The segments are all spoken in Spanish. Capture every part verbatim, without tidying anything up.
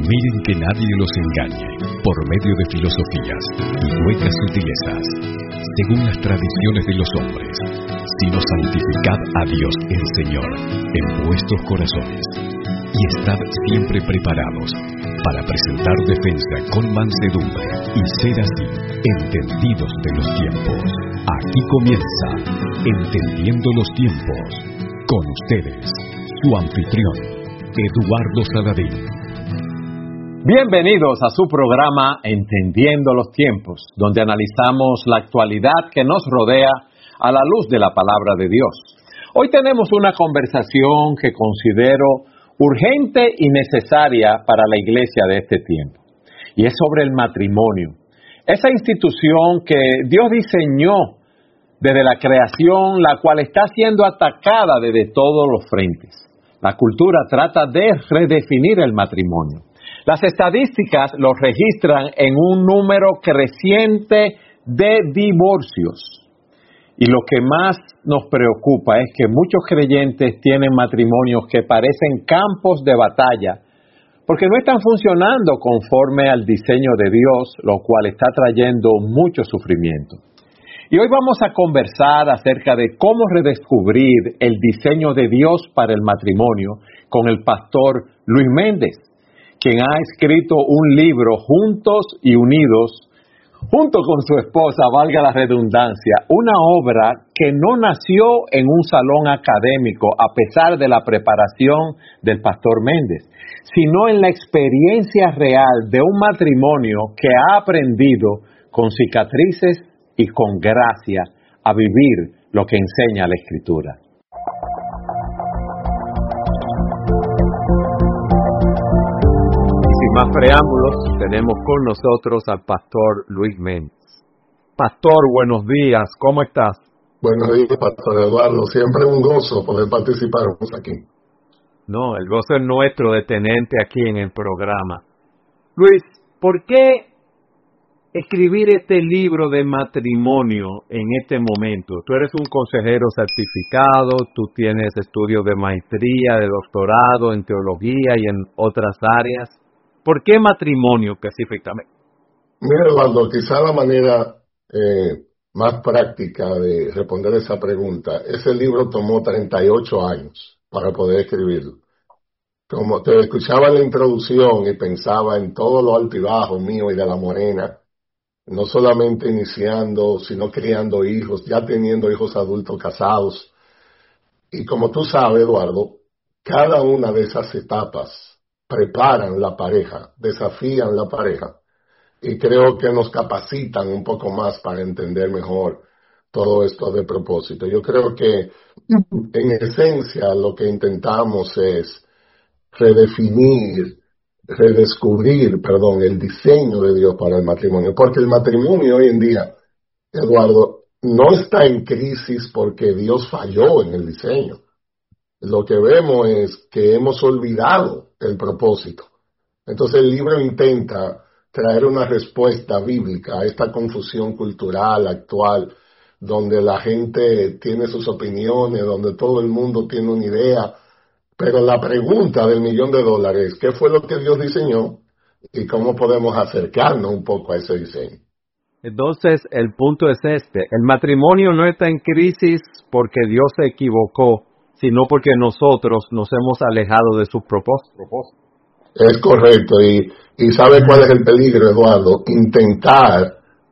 Miren que nadie los engañe por medio de filosofías y huecas sutilezas, según las tradiciones de los hombres, sino santificad a Dios el Señor en vuestros corazones, y estad siempre preparados para presentar defensa con mansedumbre y ser así entendidos de los tiempos. Aquí comienza Entendiendo los Tiempos, con ustedes, su anfitrión, Eduardo Saladín. Bienvenidos a su programa Entendiendo los Tiempos, donde analizamos la actualidad que nos rodea a la luz de la palabra de Dios. Hoy tenemos una conversación que considero urgente y necesaria para la iglesia de este tiempo, y es sobre el matrimonio. Esa institución que Dios diseñó desde la creación, la cual está siendo atacada desde todos los frentes. La cultura trata de redefinir el matrimonio. Las estadísticas lo registran en un número creciente de divorcios. Y lo que más nos preocupa es que muchos creyentes tienen matrimonios que parecen campos de batalla, porque no están funcionando conforme al diseño de Dios, lo cual está trayendo mucho sufrimiento. Y hoy vamos a conversar acerca de cómo redescubrir el diseño de Dios para el matrimonio con el pastor Luis Méndez, quien ha escrito un libro, Juntos y Unidos, junto con su esposa, valga la redundancia, una obra que no nació en un salón académico a pesar de la preparación del pastor Méndez, sino en la experiencia real de un matrimonio que ha aprendido con cicatrices y con gracia a vivir lo que enseña la Escritura. Y sin más preámbulos, tenemos con nosotros al pastor Luis Méndez. Pastor, buenos días, ¿cómo estás? Buenos días, pastor Eduardo, siempre un gozo poder participar aquí. No, el gozo es nuestro de tenerte aquí en el programa. Luis, ¿por qué escribir este libro de matrimonio en este momento? Tú eres un consejero certificado, tú tienes estudios de maestría, de doctorado en teología y en otras áreas. ¿Por qué matrimonio específicamente? Mira, Eduardo, quizá la manera eh, más práctica de responder esa pregunta, ese libro tomó treinta y ocho años para poder escribirlo. Como te escuchaba en la introducción y pensaba en todo lo alto y bajo mío y de la Morena, no solamente iniciando, sino criando hijos, ya teniendo hijos adultos casados. Y como tú sabes, Eduardo, cada una de esas etapas preparan la pareja, desafían la pareja, y creo que nos capacitan un poco más para entender mejor todo esto de propósito. Yo creo que, en esencia, lo que intentamos es redefinir redescubrir, perdón, el diseño de Dios para el matrimonio, porque el matrimonio hoy en día, Eduardo, no está en crisis porque Dios falló en el diseño. Lo que vemos es que hemos olvidado el propósito. Entonces el libro intenta traer una respuesta bíblica a esta confusión cultural actual, donde la gente tiene sus opiniones, donde todo el mundo tiene una idea. Pero la pregunta del millón de dólares, ¿qué fue lo que Dios diseñó? ¿Y cómo podemos acercarnos un poco a ese diseño? Entonces, el punto es este. El matrimonio no está en crisis porque Dios se equivocó, sino porque nosotros nos hemos alejado de sus propósitos. Es correcto. Y, y ¿sabe cuál es el peligro, Eduardo? Intentar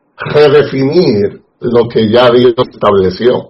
redefinir lo que ya Dios estableció.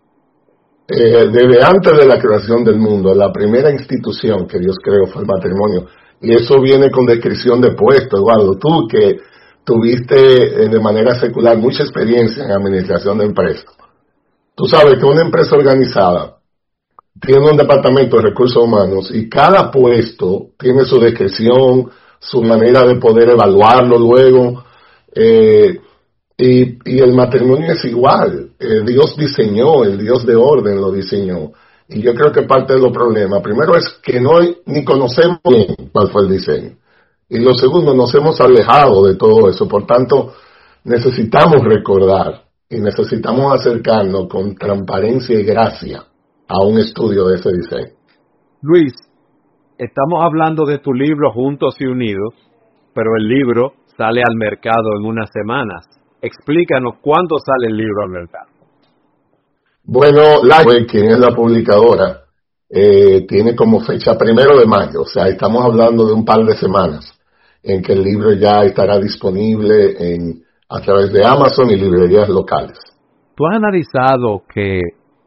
Eh, desde antes de la creación del mundo, la primera institución que Dios creó fue el matrimonio. Y eso viene con descripción de puesto, Eduardo. Tú que tuviste eh, de manera secular mucha experiencia en administración de empresas. Tú sabes que una empresa organizada tiene un departamento de recursos humanos y cada puesto tiene su descripción, su manera de poder evaluarlo luego. Eh, Y, y el matrimonio es igual. Eh, Dios diseñó, el Dios de orden lo diseñó. Y yo creo que parte de los problemas, primero es que no hay, ni conocemos bien cuál fue el diseño. Y lo segundo, nos hemos alejado de todo eso. Por tanto, necesitamos recordar y necesitamos acercarnos con transparencia y gracia a un estudio de ese diseño. Luis, estamos hablando de tu libro Juntos y Unidos, pero el libro sale al mercado en unas semanas. Explícanos cuándo sale el libro al mercado. Bueno, Lifeway, quien es la publicadora, eh, tiene como fecha primero de mayo, o sea, estamos hablando de un par de semanas en que el libro ya estará disponible en, a través de Amazon y librerías locales. ¿Tú has analizado que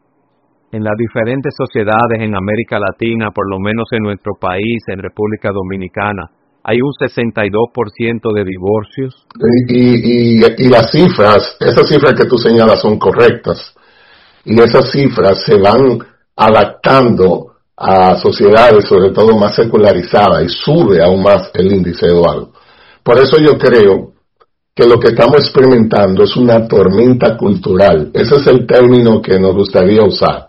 en las diferentes sociedades en América Latina, por lo menos en nuestro país, en República Dominicana, hay un sesenta y dos por ciento de divorcios? Y, y, y, y las cifras, esas cifras que tú señalas son correctas. Y esas cifras se van adaptando a sociedades, sobre todo más secularizadas, y sube aún más el índice, Eduardo. Por eso yo creo que lo que estamos experimentando es una tormenta cultural. Ese es el término que nos gustaría usar.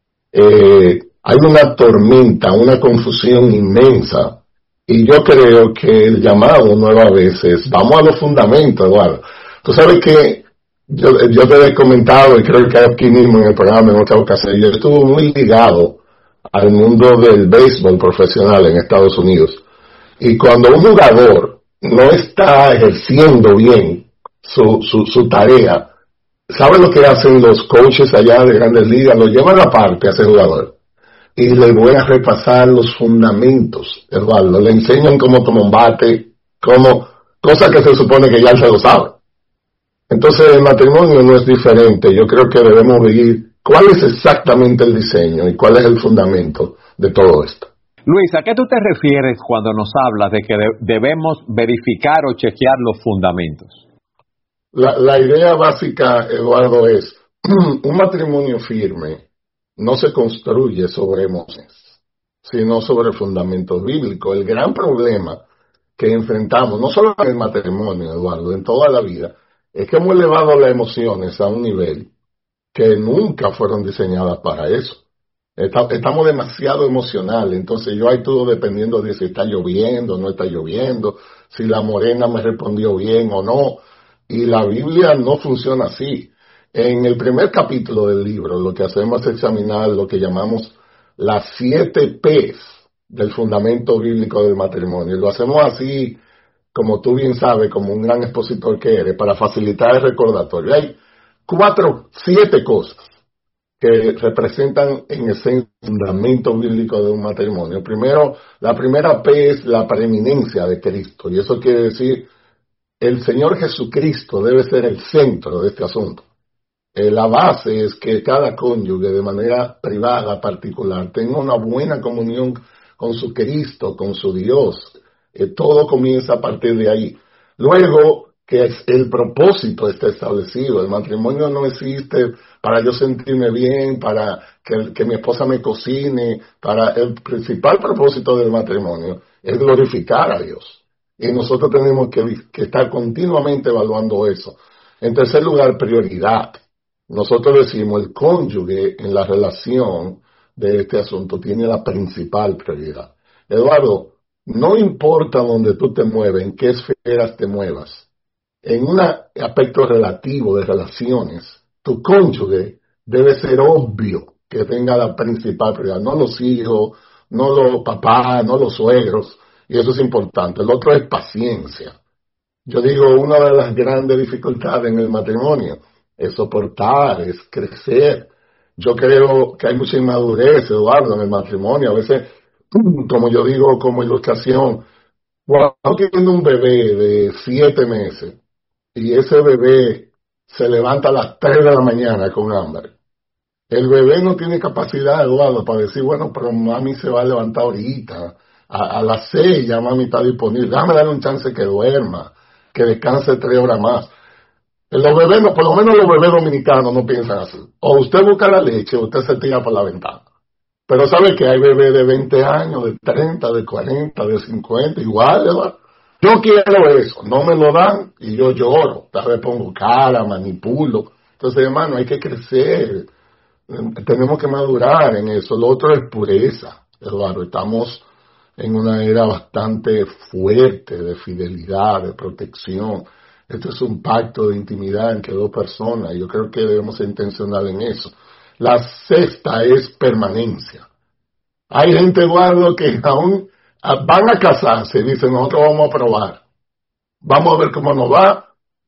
Eh, hay una tormenta, una confusión inmensa, y yo creo que el llamado nueva vez es, vamos a los fundamentos, Eduardo. Tú sabes que yo, yo te he comentado, y creo que aquí mismo en el programa en otra ocasión, yo estuve muy ligado al mundo del béisbol profesional en Estados Unidos, y cuando un jugador no está ejerciendo bien su, su, su tarea, ¿saben lo que hacen los coaches allá de Grandes Ligas? Lo llevan aparte a ese jugador y le voy a repasar los fundamentos, Eduardo. Le enseñan cómo tomar un bate, cómo, cosas que se supone que ya se lo sabe. Entonces el matrimonio no es diferente. Yo creo que debemos ver cuál es exactamente el diseño y cuál es el fundamento de todo esto. Luis, ¿a qué tú te refieres cuando nos hablas de que de- debemos verificar o chequear los fundamentos? La, la idea básica, Eduardo, es un matrimonio firme no se construye sobre emociones, sino sobre fundamentos bíblicos. El gran problema que enfrentamos, no solo en el matrimonio, Eduardo, en toda la vida, es que hemos elevado las emociones a un nivel que nunca fueron diseñadas para eso. Está- Estamos demasiado emocionales, entonces yo actúo dependiendo de si está lloviendo o no está lloviendo, si la morena me respondió bien o no, y la Biblia no funciona así. En el primer capítulo del libro lo que hacemos es examinar lo que llamamos las siete P's del fundamento bíblico del matrimonio, y lo hacemos así, como tú bien sabes, como un gran expositor que eres, para facilitar el recordatorio. Hay cuatro, siete cosas que representan en esencia el fundamento bíblico de un matrimonio. Primero, la primera P es la preeminencia de Cristo, y eso quiere decir el Señor Jesucristo debe ser el centro de este asunto. Eh, la base es que cada cónyuge de manera privada, particular, tenga una buena comunión con su Cristo, con su Dios. Eh, todo comienza a partir de ahí. Luego, que es- el propósito está establecido. El matrimonio no existe para yo sentirme bien, para que, que mi esposa me cocine. Para el principal propósito del matrimonio es glorificar a Dios. Y nosotros tenemos que, que estar continuamente evaluando eso. En tercer lugar, prioridad. Nosotros decimos el cónyuge en la relación de este asunto tiene la principal prioridad. Eduardo, no importa dónde tú te mueves, en qué esferas te muevas, en un aspecto relativo de relaciones, tu cónyuge debe ser obvio que tenga la principal prioridad, no los hijos, no los papás, no los suegros, y eso es importante. El otro es paciencia. Yo digo, una de las grandes dificultades en el matrimonio es soportar, es crecer. Yo creo que hay mucha inmadurez, Eduardo, en el matrimonio. A veces, como yo digo como ilustración, cuando tiene un bebé de siete meses y ese bebé se levanta a las tres de la mañana con hambre, el bebé no tiene capacidad, Eduardo, para decir, bueno, pero mami se va a levantar ahorita, a, a las seis ya mami está disponible, déjame darle un chance que duerma, que descanse tres horas más. Los bebés, no, por lo menos los bebés dominicanos no piensan así. O usted busca la leche o usted se tira por la ventana. Pero sabe que hay bebés de veinte años, de treinta, de cuarenta, de cincuenta, igual, ¿verdad? Yo quiero eso, no me lo dan y yo lloro, tal vez pongo cara, manipulo. Entonces, hermano, hay que crecer, tenemos que madurar en eso. Lo otro es pureza, Eduardo. Estamos en una era bastante fuerte de fidelidad, de protección. Esto es un pacto de intimidad entre dos personas. Yo creo que debemos ser intencionales en eso. La sexta es permanencia. Hay gente, Eduardo, que aún van a casarse y dicen, nosotros vamos a probar, vamos a ver cómo nos va.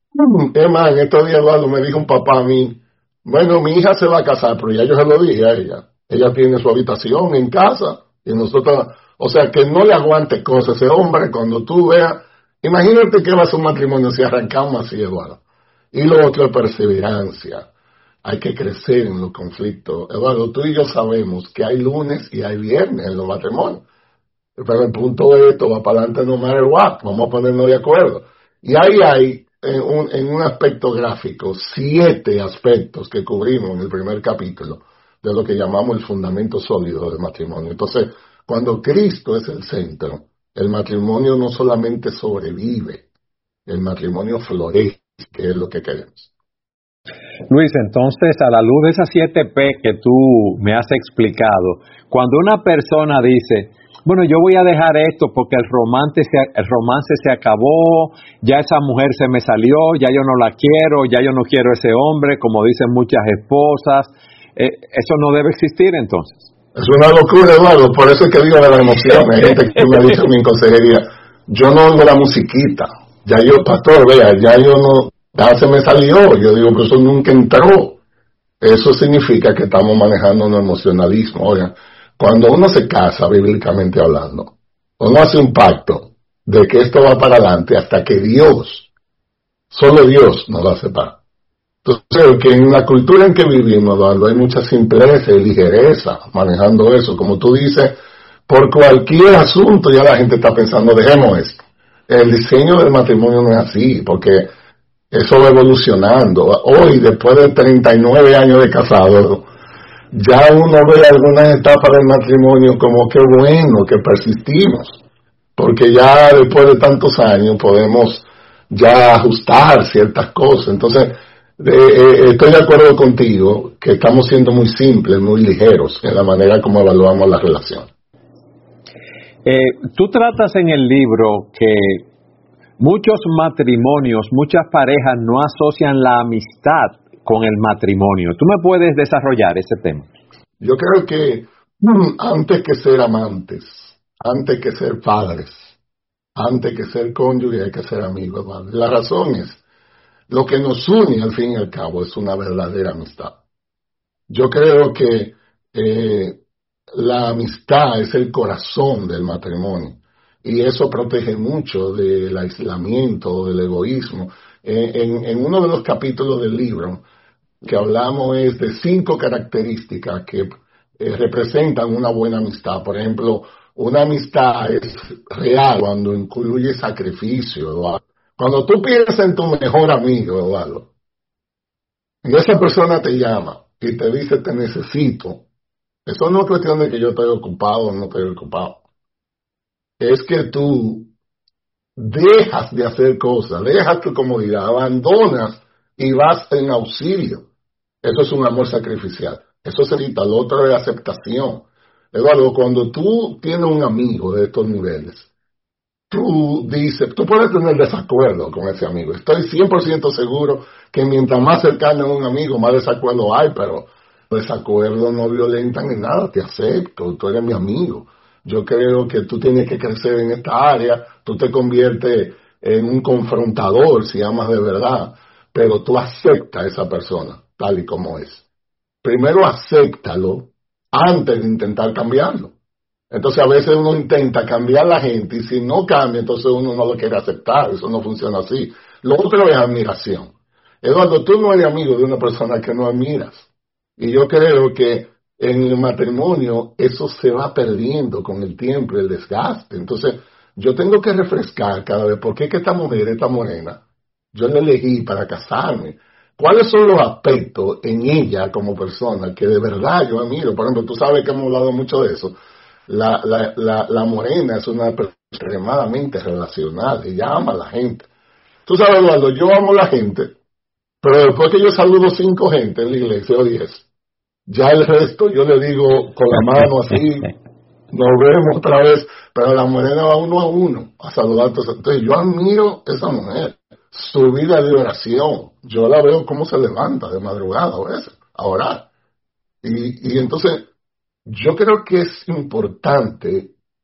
Es más, en estos días, Eduardo, me dijo un papá a mí, bueno, mi hija se va a casar, pero ya yo se lo dije a ella, ella tiene su habitación en casa, y nosotros, o sea, que no le aguante cosas ese hombre. Cuando tú veas, imagínate que va a ser un matrimonio si arrancamos así, Eduardo. Y lo otro es perseverancia. Hay que crecer en los conflictos. Eduardo, tú y yo sabemos que hay lunes y hay viernes en los matrimonios. Pero el punto es, esto va para adelante no matter what, vamos a ponernos de acuerdo. Y ahí hay, en un, en un aspecto gráfico, siete aspectos que cubrimos en el primer capítulo de lo que llamamos el fundamento sólido del matrimonio. Entonces, cuando Cristo es el centro, el matrimonio no solamente sobrevive, el matrimonio florece, que es lo que queremos. Luis, entonces, a la luz de esas siete P que tú me has explicado, cuando una persona dice, bueno, yo voy a dejar esto porque el romance se, el romance se acabó, ya esa mujer se me salió, ya yo no la quiero, ya yo no quiero ese hombre, como dicen muchas esposas, eh, eso no debe existir entonces. Es una locura, Eduardo, por eso es que digo de la emoción. Hay gente que me ha dicho en mi consejería, yo no oigo la musiquita, ya yo, pastor, vea, ya yo no, ya se me salió, yo digo, pero eso nunca entró. Eso significa que estamos manejando un emocionalismo. Oigan, cuando uno se casa, bíblicamente hablando, uno hace un pacto de que esto va para adelante hasta que Dios, solo Dios nos va a separar. Entonces, que en la cultura en que vivimos, Eduardo, hay mucha simpleza y ligereza manejando eso. Como tú dices, por cualquier asunto ya la gente está pensando, dejemos esto. El diseño del matrimonio no es así, porque eso va evolucionando. Hoy, después de treinta y nueve años de casado, ya uno ve algunas etapas del matrimonio como que bueno, que persistimos, porque ya después de tantos años podemos ya ajustar ciertas cosas. Entonces, eh, eh, estoy de acuerdo contigo que estamos siendo muy simples, muy ligeros en la manera como evaluamos la relación. Eh, tú tratas en el libro que muchos matrimonios, muchas parejas no asocian la amistad con el matrimonio. ¿Tú me puedes desarrollar ese tema? Yo creo que mm, antes que ser amantes, antes que ser padres, antes que ser cónyuge hay que ser amigos, ¿vale? La razón es, lo que nos une al fin y al cabo es una verdadera amistad. Yo creo que eh, la amistad es el corazón del matrimonio y eso protege mucho del aislamiento, del egoísmo. Eh, en, en uno de los capítulos del libro que hablamos es de cinco características que eh, representan una buena amistad. Por ejemplo, una amistad es real cuando incluye sacrificio, Eduardo. Cuando tú piensas en tu mejor amigo, Eduardo, y esa persona te llama y te dice te necesito, eso no es cuestión de que yo estoy ocupado o no estoy ocupado. Es que tú dejas de hacer cosas, dejas tu comodidad, abandonas y vas en auxilio. Eso es un amor sacrificial. Eso se quita. Lo otro es aceptación. Eduardo, cuando tú tienes un amigo de estos niveles, tú dices, tú puedes tener desacuerdo con ese amigo. Estoy cien por ciento seguro que mientras más cercano a un amigo, más desacuerdo hay, pero desacuerdos no violentan en nada. Te acepto, tú eres mi amigo. Yo creo que tú tienes que crecer en esta área, tú te conviertes en un confrontador si amas de verdad, pero tú aceptas a esa persona tal y como es. Primero acéptalo antes de intentar cambiarlo. Entonces a veces uno intenta cambiar a la gente y si no cambia, entonces uno no lo quiere aceptar. Eso no funciona así. Lo otro es admiración. Eduardo, tú no eres amigo de una persona que no admiras. Y yo creo que en el matrimonio eso se va perdiendo con el tiempo, el desgaste. Entonces yo tengo que refrescar cada vez. ¿Por qué que esta mujer, esta morena, yo la elegí para casarme? ¿Cuáles son los aspectos en ella como persona que de verdad yo admiro? Por ejemplo, tú sabes que hemos hablado mucho de eso. La, la, la, la morena es una persona extremadamente relacional. Ella ama a la gente. Tú sabes, Eduardo, yo amo a la gente, pero después que yo saludo cinco gente en la iglesia o diez, ya el resto yo le digo con la mano así, nos vemos otra vez, pero la morena va uno a uno a saludar. Entonces yo admiro a esa mujer, su vida de oración. Yo la veo cómo se levanta de madrugada a veces a orar. Y, y entonces yo creo que es importante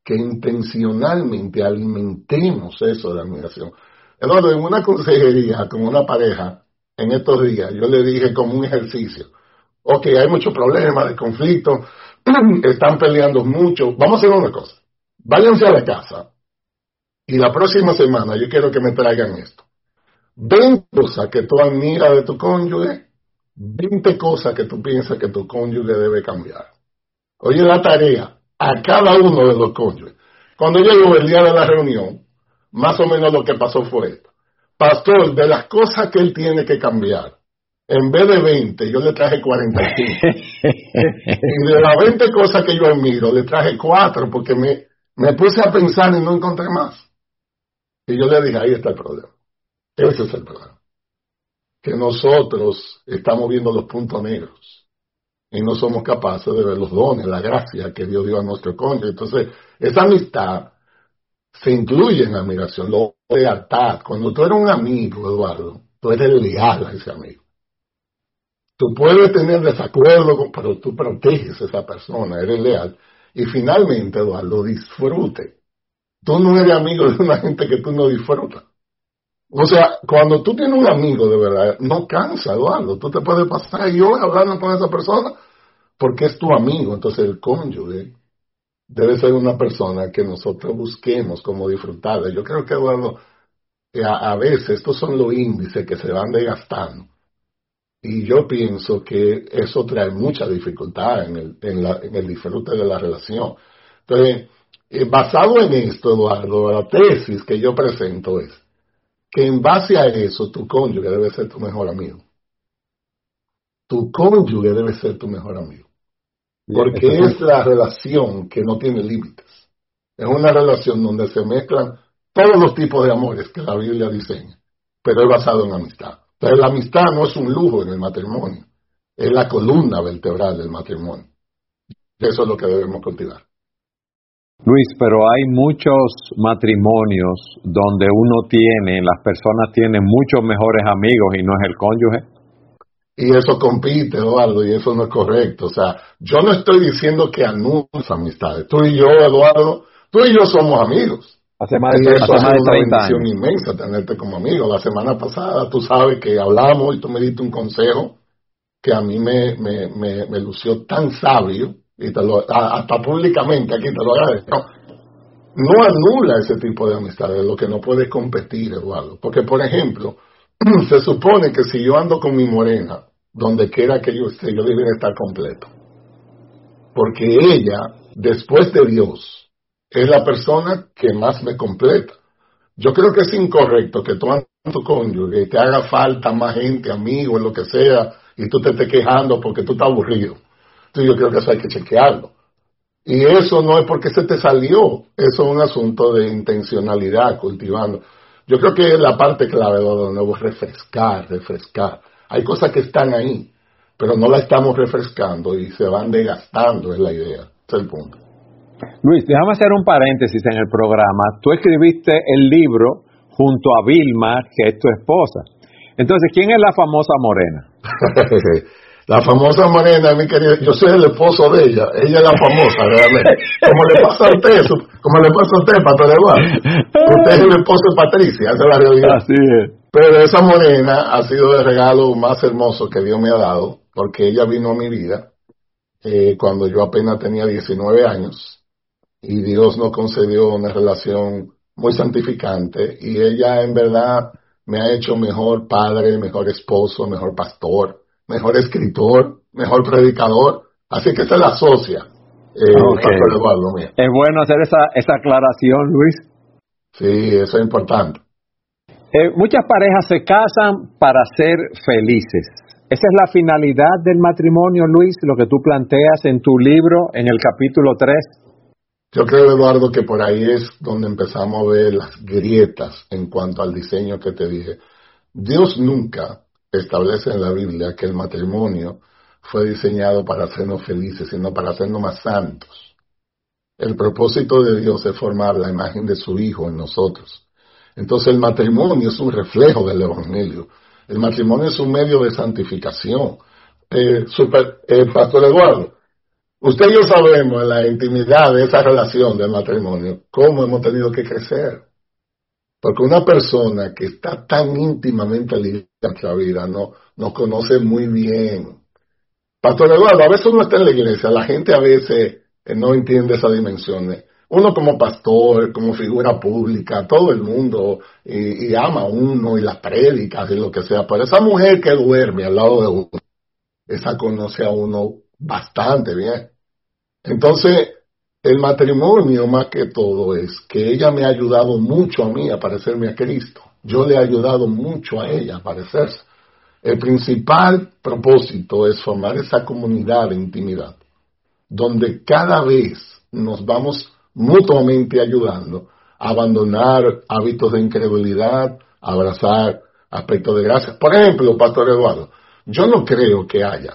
que intencionalmente alimentemos eso de admiración. Eduardo, en una consejería con una pareja, en estos días, yo le dije como un ejercicio, ok, hay muchos problemas de conflicto, están peleando mucho, vamos a hacer una cosa, váyanse a la casa y la próxima semana yo quiero que me traigan esto. veinte cosas que tú admiras de tu cónyuge, veinte cosas que tú piensas que tu cónyuge debe cambiar. Oye, la tarea a cada uno de los cónyuges. Cuando llegó el día de la reunión, más o menos lo que pasó fue esto. Pastor, de las cosas que él tiene que cambiar, en vez de veinte, yo le traje cuarenta y cinco. Y de las veinte cosas que yo admiro, le traje cuatro porque me, me puse a pensar y no encontré más. Y yo le dije, ahí está el problema. Ese es el problema. Que nosotros estamos viendo los puntos negros y no somos capaces de ver los dones, la gracia que Dios dio a nuestro cónyuge. Entonces, esa amistad se incluye en admiración, la lealtad. Cuando tú eres un amigo, Eduardo, tú eres leal a ese amigo. Tú puedes tener desacuerdo, con, pero tú proteges a esa persona, eres leal. Y finalmente, Eduardo, disfrute. Tú no eres amigo de una gente que tú no disfrutas. O sea, cuando tú tienes un amigo de verdad, no cansa, Eduardo. Tú te puedes pasar y horas hablando con esa persona porque es tu amigo. Entonces el cónyuge debe ser una persona que nosotros busquemos como disfrutarla. Yo creo que, Eduardo, a, a veces estos son los índices que se van desgastando. Y yo pienso que eso trae mucha dificultad en el, en la, en el disfrute de la relación. Entonces, eh, basado en esto, Eduardo, la tesis que yo presento es que en base a eso tu cónyuge debe ser tu mejor amigo. Tu cónyuge debe ser tu mejor amigo. Porque es la relación que no tiene límites. Es una relación donde se mezclan todos los tipos de amores que la Biblia diseña, pero es basado en amistad. Pero la amistad no es un lujo en el matrimonio, es la columna vertebral del matrimonio. Eso es lo que debemos cultivar. Luis, pero hay muchos matrimonios donde uno tiene, las personas tienen muchos mejores amigos y no es el cónyuge. Y eso compite, Eduardo, y eso no es correcto. O sea, yo no estoy diciendo que anules amistades. Tú y yo, Eduardo, tú y yo somos amigos. Hace más de, y eso hace más de una treinta bendición años. Inmensa tenerte como amigo. La semana pasada, tú sabes que hablamos y tú me diste un consejo que a mí me, me, me, me lució tan sabio, y te lo, hasta públicamente aquí te lo agradezco. No anula ese tipo de amistades, lo que no puedes competir, Eduardo. Porque, por ejemplo, se supone que si yo ando con mi morena, donde quiera que yo esté, yo debería estar completo. Porque ella, después de Dios, es la persona que más me completa. Yo creo que es incorrecto que tú andes con tu cónyuge y te haga falta más gente, amigos, lo que sea, y tú te estés quejando porque tú estás aburrido. Entonces yo creo que eso hay que chequearlo. Y eso no es porque se te salió, eso es un asunto de intencionalidad, cultivando. Yo creo que la parte clave de nuevo es refrescar, refrescar. Hay cosas que están ahí, pero no la estamos refrescando y se van desgastando, es la idea. Ese es el punto. Luis, déjame hacer un paréntesis en el programa. Tú escribiste el libro junto a Vilma, que es tu esposa. Entonces, ¿quién es la famosa morena? La famosa morena, mi querida, yo soy el esposo de ella, ella es la famosa, realmente. Como le pasa a usted, como le pasa a usted, Pastor Eduardo. Usted es el esposo de Patricia, esa es la realidad. Así es. Pero esa morena ha sido el regalo más hermoso que Dios me ha dado, porque ella vino a mi vida eh, cuando yo apenas tenía diecinueve años, y Dios nos concedió una relación muy santificante, y ella en verdad me ha hecho mejor padre, mejor esposo, mejor pastor, mejor escritor, mejor predicador, así que esa es la socia. Eh, okay. Eduardo, mía. Es bueno hacer esa, esa aclaración, Luis. Sí, eso es importante. Eh, muchas parejas se casan para ser felices. Esa es la finalidad del matrimonio, Luis, lo que tú planteas en tu libro, en el capítulo tres. Yo creo, Eduardo, que por ahí es donde empezamos a ver las grietas en cuanto al diseño que te dije. Dios nunca establece en la Biblia que el matrimonio fue diseñado para hacernos felices, sino para hacernos más santos. El propósito de Dios es formar la imagen de su Hijo en nosotros. Entonces el matrimonio es un reflejo del Evangelio. El matrimonio es un medio de santificación. Eh, super, eh, Pastor Eduardo, Usted y yo sabemos en la intimidad de esa relación del matrimonio cómo hemos tenido que crecer. Porque una persona que está tan íntimamente ligada a nuestra vida no, nos conoce muy bien. Pastor Eduardo, a veces uno está en la iglesia, la gente a veces eh, no entiende esas dimensiones. Uno como pastor, como figura pública, todo el mundo y, y ama a uno y las prédicas y lo que sea. Pero esa mujer que duerme al lado de uno, esa conoce a uno bastante bien. Entonces, el matrimonio más que todo es que ella me ha ayudado mucho a mí a parecerme a Cristo. Yo le he ayudado mucho a ella a parecerse. El principal propósito es formar esa comunidad de intimidad, donde cada vez nos vamos mutuamente ayudando a abandonar hábitos de incredulidad, a abrazar aspectos de gracia. Por ejemplo, Pastor Eduardo, yo no creo que haya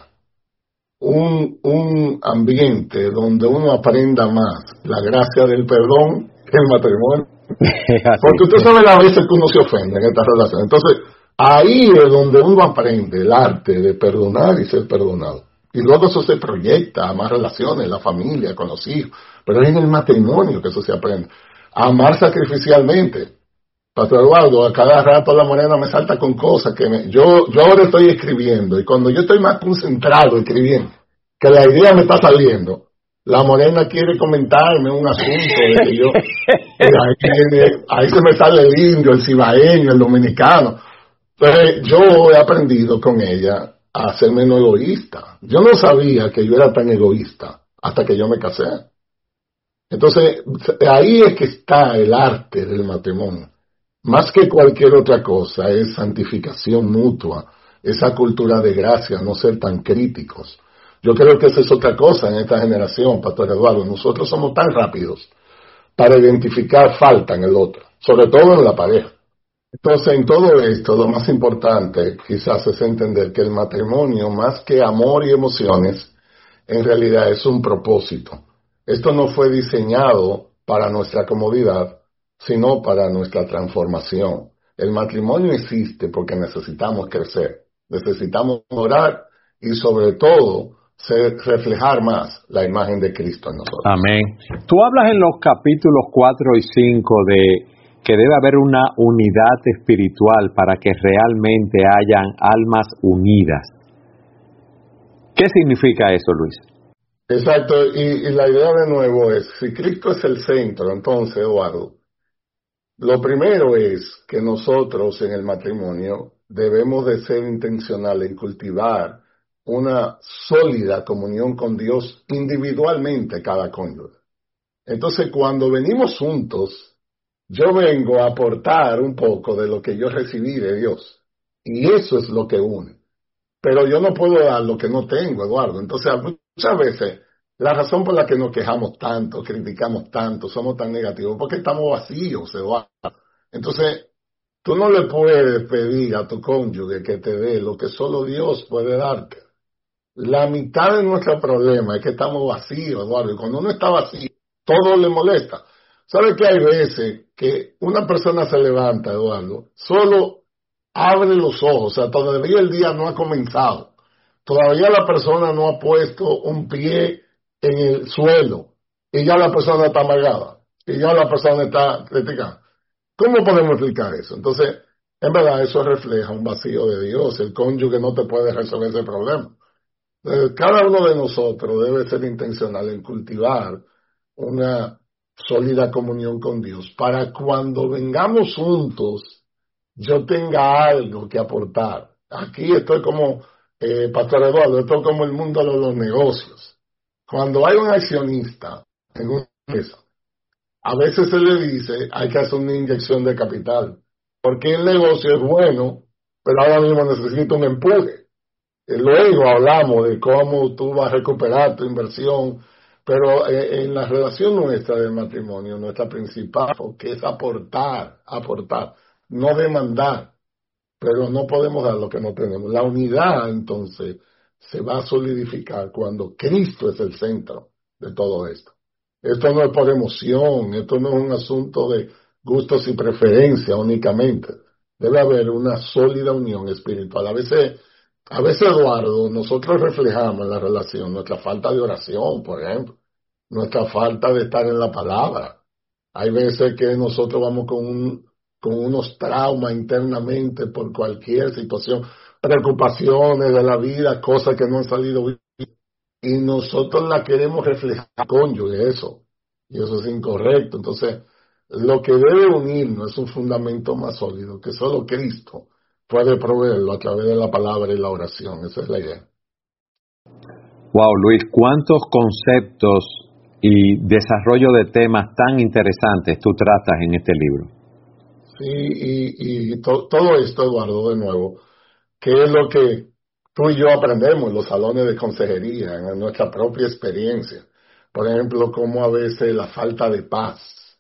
un, un ambiente donde uno aprenda más la gracia del perdón que el matrimonio. Porque usted sabe las veces que uno se ofende en esta relación. Entonces, ahí es donde uno aprende el arte de perdonar y ser perdonado. Y luego eso se proyecta a más relaciones, la familia, con los hijos. Pero es en el matrimonio que eso se aprende. A amar sacrificialmente. Pastor Eduardo, a cada rato la morena me salta con cosas que me, yo, yo ahora estoy escribiendo y cuando yo estoy más concentrado escribiendo, que la idea me está saliendo, la morena quiere comentarme un asunto de que yo, que ahí, viene, ahí se me sale el indio, el cibaeño, el dominicano. Entonces yo he aprendido con ella a ser menos egoísta. Yo no sabía que yo era tan egoísta hasta que yo me casé. Entonces ahí es que está el arte del matrimonio. Más que cualquier otra cosa, es santificación mutua, esa cultura de gracia, no ser tan críticos. Yo creo que esa es otra cosa en esta generación, Pastor Eduardo. Nosotros somos tan rápidos para identificar falta en el otro, sobre todo en la pareja. Entonces, en todo esto, lo más importante quizás es entender que el matrimonio, más que amor y emociones, en realidad es un propósito. Esto no fue diseñado para nuestra comodidad, sino para nuestra transformación. El matrimonio existe porque necesitamos crecer, necesitamos orar y sobre todo ser, reflejar más la imagen de Cristo en nosotros. Amén. Tú hablas en los capítulos cuatro y cinco de que debe haber una unidad espiritual para que realmente hayan almas unidas. ¿Qué significa eso, Luis? Exacto, y, y la idea de nuevo es, si Cristo es el centro, entonces, Eduardo, lo primero es que nosotros en el matrimonio debemos de ser intencionales en cultivar una sólida comunión con Dios individualmente cada cónyuge. Entonces, cuando venimos juntos, yo vengo a aportar un poco de lo que yo recibí de Dios. Y eso es lo que une. Pero yo no puedo dar lo que no tengo, Eduardo. Entonces, muchas veces, la razón por la que nos quejamos tanto, criticamos tanto, somos tan negativos, porque estamos vacíos, Eduardo. Entonces, tú no le puedes pedir a tu cónyuge que te dé lo que solo Dios puede darte. La mitad de nuestro problema es que estamos vacíos, Eduardo. Y cuando uno está vacío, todo le molesta. ¿Sabe que hay veces que una persona se levanta, Eduardo, solo abre los ojos, o sea, todavía el día no ha comenzado, todavía la persona no ha puesto un pie en el suelo, y ya la persona está amargada, y ya la persona está criticando? ¿Cómo podemos explicar eso? Entonces, en verdad, eso refleja un vacío de Dios. El cónyuge no te puede resolver ese problema. Entonces, cada uno de nosotros debe ser intencional en cultivar una sólida comunión con Dios, para cuando vengamos juntos, yo tenga algo que aportar. Aquí estoy como, eh, Pastor Eduardo, estoy como el mundo de los negocios. Cuando hay un accionista en una empresa, a veces se le dice, hay que hacer una inyección de capital, porque el negocio es bueno, pero ahora mismo necesita un empuje. Y luego hablamos de cómo tú vas a recuperar tu inversión, pero eh, en la relación nuestra del matrimonio, nuestra principal, que es aportar, aportar, no demandar, pero no podemos dar lo que no tenemos. La unidad, entonces, se va a solidificar cuando Cristo es el centro de todo esto. Esto no es por emoción, esto no es un asunto de gustos y preferencias únicamente. Debe haber una sólida unión espiritual. A veces A veces, Eduardo, nosotros reflejamos en la relación nuestra falta de oración, por ejemplo, nuestra falta de estar en la palabra. Hay veces que nosotros vamos con, un, con unos traumas internamente por cualquier situación, preocupaciones de la vida, cosas que no han salido bien, y nosotros la queremos reflejar cónyuge, eso, y eso es incorrecto. Entonces, lo que debe unirnos es un fundamento más sólido, que solo Cristo puede proveerlo a través de la palabra y la oración. Esa es la idea. Wow, Luis, cuántos conceptos y desarrollo de temas tan interesantes tú tratas en este libro. Sí, y, y to, todo esto, Eduardo, de nuevo, que es lo que tú y yo aprendemos en los salones de consejería, en nuestra propia experiencia. Por ejemplo, cómo a veces la falta de paz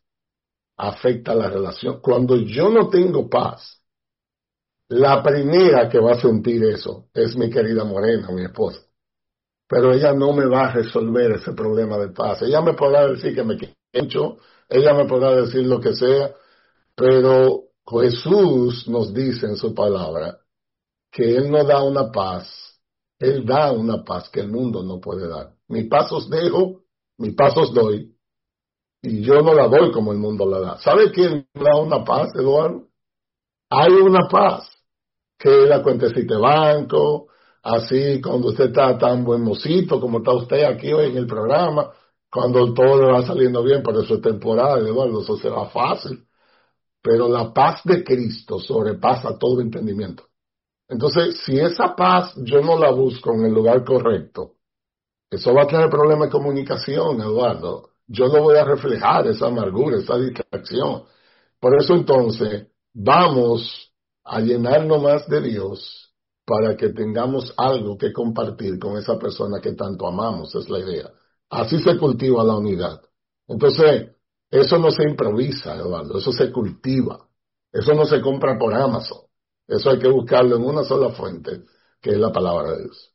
afecta la relación. Cuando yo no tengo paz, la primera que va a sentir eso es mi querida Morena, mi esposa. Pero ella no me va a resolver ese problema de paz. Ella me podrá decir que me quiero, ella me podrá decir lo que sea, pero Jesús nos dice en su palabra que Él no da una paz, Él da una paz que el mundo no puede dar. Mi paz os dejo, mi paz os doy, y yo no la doy como el mundo la da. ¿Sabe quién da una paz, Eduardo? Hay una paz, que es la cuentecita de banco, así cuando usted está tan buen mocito como está usted aquí hoy en el programa, cuando todo le va saliendo bien, por eso es temporada, Eduardo, eso se va fácil. Pero la paz de Cristo sobrepasa todo entendimiento. Entonces, si esa paz yo no la busco en el lugar correcto, eso va a traer problemas de comunicación, Eduardo. Yo no voy a reflejar esa amargura, esa distracción. Por eso entonces, vamos a llenarnos más de Dios para que tengamos algo que compartir con esa persona que tanto amamos, es la idea. Así se cultiva la unidad. Entonces, eso no se improvisa, Eduardo, eso se cultiva. Eso no se compra por Amazon. Eso hay que buscarlo en una sola fuente, que es la palabra de Dios.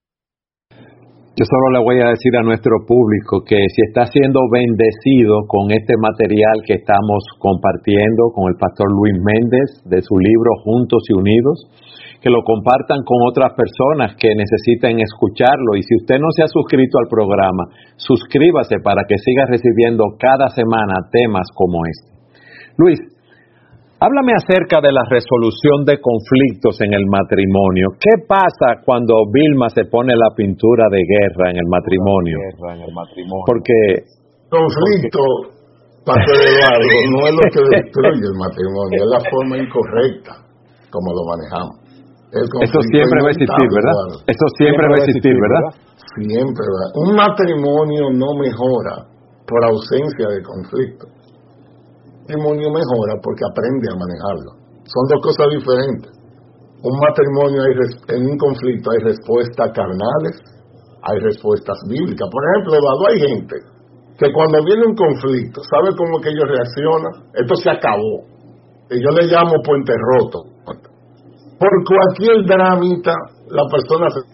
Yo solo le voy a decir a nuestro público que si está siendo bendecido con este material que estamos compartiendo con el pastor Luis Méndez de su libro Juntos y Unidos, que lo compartan con otras personas que necesiten escucharlo. Y si usted no se ha suscrito al programa, suscríbase para que siga recibiendo cada semana temas como este. Luis, háblame acerca de la resolución de conflictos en el matrimonio. ¿Qué pasa cuando Vilma se pone la pintura de guerra en el matrimonio? Guerra en el matrimonio. Porque conflicto, Pastor Eduardo, no es lo que destruye el matrimonio, es la forma incorrecta como lo manejamos. Eso siempre va a existir, ¿verdad? Eduardo. Eso siempre, siempre va a existir, ¿verdad? Siempre, ¿verdad? Un matrimonio no mejora por ausencia de conflicto. Matrimonio mejora porque aprende a manejarlo. Son dos cosas diferentes. Un matrimonio, hay en un conflicto hay respuestas carnales, hay respuestas bíblicas. Por ejemplo, Eduardo, hay gente que cuando viene un conflicto, ¿sabe cómo que ellos reaccionan? Esto se acabó. Y yo le llamo puente roto. Por cualquier dramita, la persona se...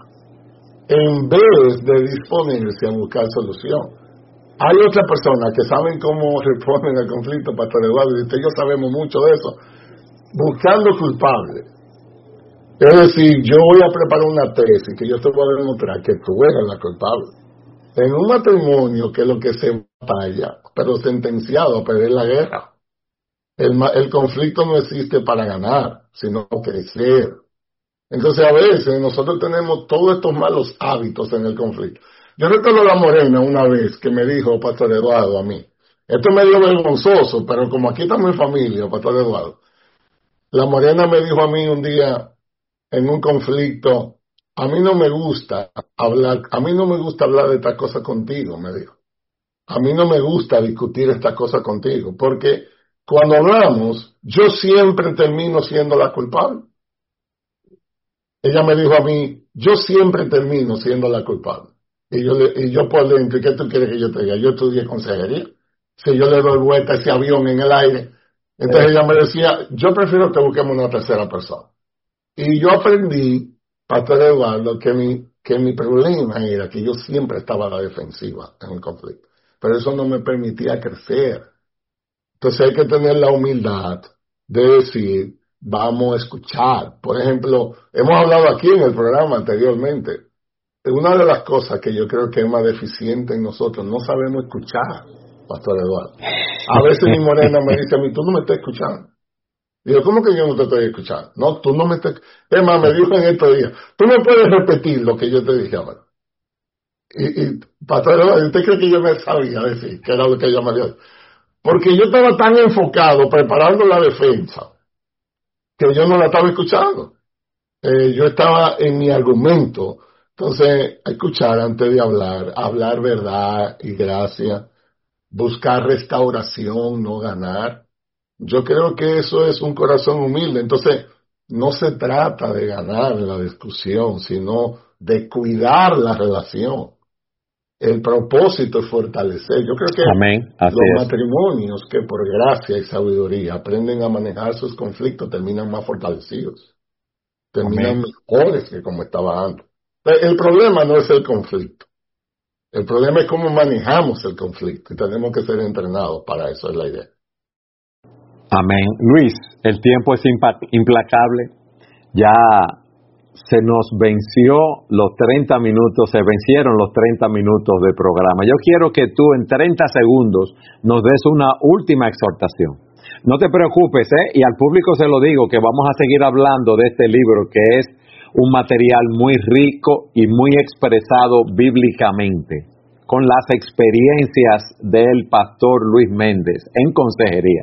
en vez de disponerse a buscar solución. Hay otras personas que saben cómo responden al conflicto, Pastor Eduardo, y usted y yo sabemos mucho de eso, buscando culpables. Es decir, yo voy a preparar una tesis que yo te voy a demostrar que tú eres la culpable. En un matrimonio que es lo que se batalla, pero sentenciado a perder la guerra. El, el conflicto no existe para ganar, sino crecer. Entonces a veces nosotros tenemos todos estos malos hábitos en el conflicto. Yo recuerdo a la Morena una vez que me dijo, Pastor Eduardo, a mí, esto es medio vergonzoso, pero como aquí estamos en familia, Pastor Eduardo, la Morena me dijo a mí un día en un conflicto, a mí no me gusta hablar, a mí no me gusta hablar de estas cosas contigo, me dijo. A mí no me gusta discutir estas cosas contigo, porque cuando hablamos, yo siempre termino siendo la culpable. Ella me dijo a mí, yo siempre termino siendo la culpable. Y yo, le, y yo por dentro, ¿y qué tú quieres que yo te diga? Yo estudié consejería. Si yo le doy vuelta a ese avión en el aire. Entonces ella me decía, yo prefiero que busquemos una tercera persona. Y yo aprendí, Pastor Eduardo, que mi, que mi problema era que yo siempre estaba a la defensiva en el conflicto. Pero eso no me permitía crecer. Entonces hay que tener la humildad de decir, vamos a escuchar. Por ejemplo, hemos hablado aquí en el programa anteriormente, una de las cosas que yo creo que es más deficiente en nosotros, no sabemos escuchar, Pastor Eduardo. A veces mi morena me dice a mí, tú no me estás escuchando. Digo, ¿cómo que yo no te estoy escuchando? No, tú no me estás... Es más, me dijo en estos días, tú me puedes repetir lo que yo te dije ahora. Y, y Pastor Eduardo, ¿usted cree que yo me sabía decir que era lo que ella me había dicho? Porque yo estaba tan enfocado preparando la defensa que yo no la estaba escuchando. Eh, yo estaba en mi argumento. Entonces, escuchar antes de hablar, hablar verdad y gracia, buscar restauración, no ganar. Yo creo que eso es un corazón humilde. Entonces, no se trata de ganar la discusión, sino de cuidar la relación. El propósito es fortalecer. Yo creo que Amén. Así los es. matrimonios que por gracia y sabiduría aprenden a manejar sus conflictos terminan más fortalecidos. Terminan Amén. mejores que como estaba antes. El problema no es el conflicto. El problema es cómo manejamos el conflicto. Y tenemos que ser entrenados para eso, es la idea. Amén. Luis, el tiempo es implacable. Ya se nos venció los treinta minutos, se vencieron los treinta minutos de programa. Yo quiero que tú en treinta segundos nos des una última exhortación. No te preocupes, ¿eh? Y al público se lo digo, que vamos a seguir hablando de este libro, que es un material muy rico y muy expresado bíblicamente, con las experiencias del pastor Luis Méndez en consejería.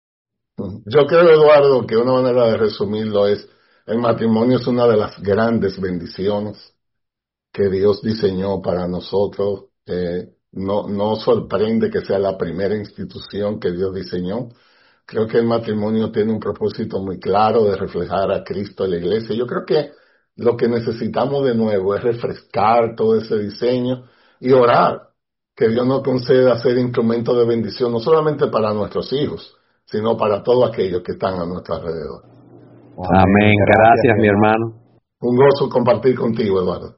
Yo creo, Eduardo, que una manera de resumirlo es, el matrimonio es una de las grandes bendiciones que Dios diseñó para nosotros. Eh, no, no sorprende que sea la primera institución que Dios diseñó. Creo que el matrimonio tiene un propósito muy claro de reflejar a Cristo en la iglesia. Yo creo que lo que necesitamos de nuevo es refrescar todo ese diseño y orar que Dios nos conceda ser instrumento de bendición, no solamente para nuestros hijos, sino para todos aquellos que están a nuestro alrededor. Amén. Amén. Gracias, Gracias, mi hermano. Un gozo compartir contigo, Eduardo.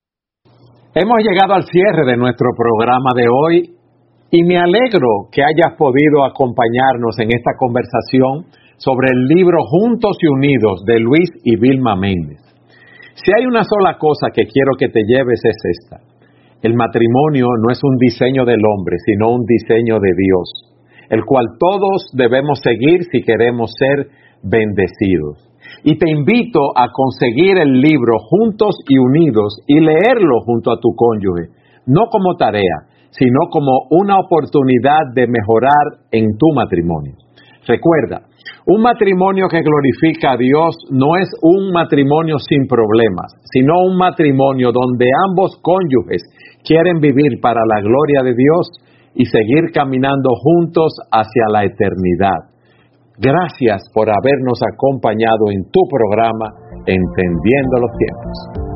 Hemos llegado al cierre de nuestro programa de hoy y me alegro que hayas podido acompañarnos en esta conversación sobre el libro Juntos y Unidos de Luis y Vilma Méndez. Si hay una sola cosa que quiero que te lleves es esta: el matrimonio no es un diseño del hombre, sino un diseño de Dios, el cual todos debemos seguir si queremos ser bendecidos. Y te invito a conseguir el libro Juntos y Unidos y leerlo junto a tu cónyuge, no como tarea, sino como una oportunidad de mejorar en tu matrimonio. Recuerda, un matrimonio que glorifica a Dios no es un matrimonio sin problemas, sino un matrimonio donde ambos cónyuges quieren vivir para la gloria de Dios y seguir caminando juntos hacia la eternidad. Gracias por habernos acompañado en tu programa Entendiendo los Tiempos.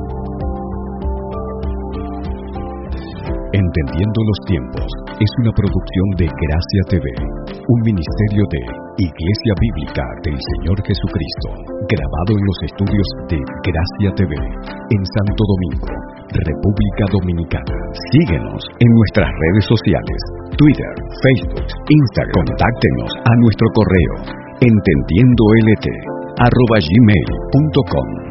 Entendiendo los Tiempos es una producción de Gracia T V, un ministerio de Iglesia Bíblica del Señor Jesucristo, grabado en los estudios de Gracia T V en Santo Domingo, República Dominicana. Síguenos en nuestras redes sociales, Twitter, Facebook, Instagram. Contáctenos a nuestro correo entendiendolt arroba gmail punto com.